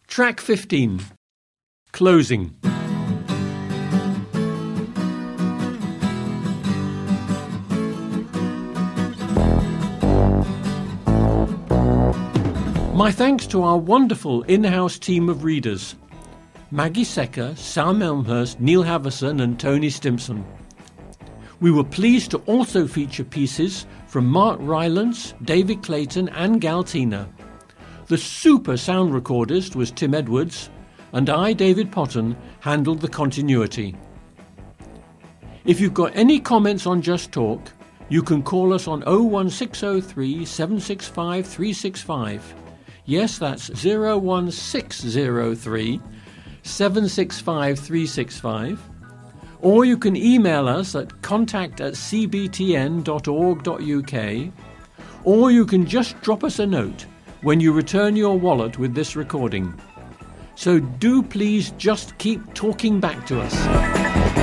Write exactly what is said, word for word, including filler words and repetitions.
Track fifteen. Closing. My thanks to our wonderful in-house team of readers, Maggie Secker, Sam Elmhurst, Neil Haverson and Tony Stimpson. We were pleased to also feature pieces from Mark Rylance, David Clayton and Galtina. The super sound recordist was Tim Edwards, and I, David Potton, handled the continuity. If you've got any comments on Just Talk, you can call us on oh one six oh three, seven six five, three six five. Yes, that's oh one six oh three, seven six five, three six five. Or you can email us at contact at c b t n dot org dot u k. Or you can just drop us a note when you return your wallet with this recording. So do please just keep talking back to us.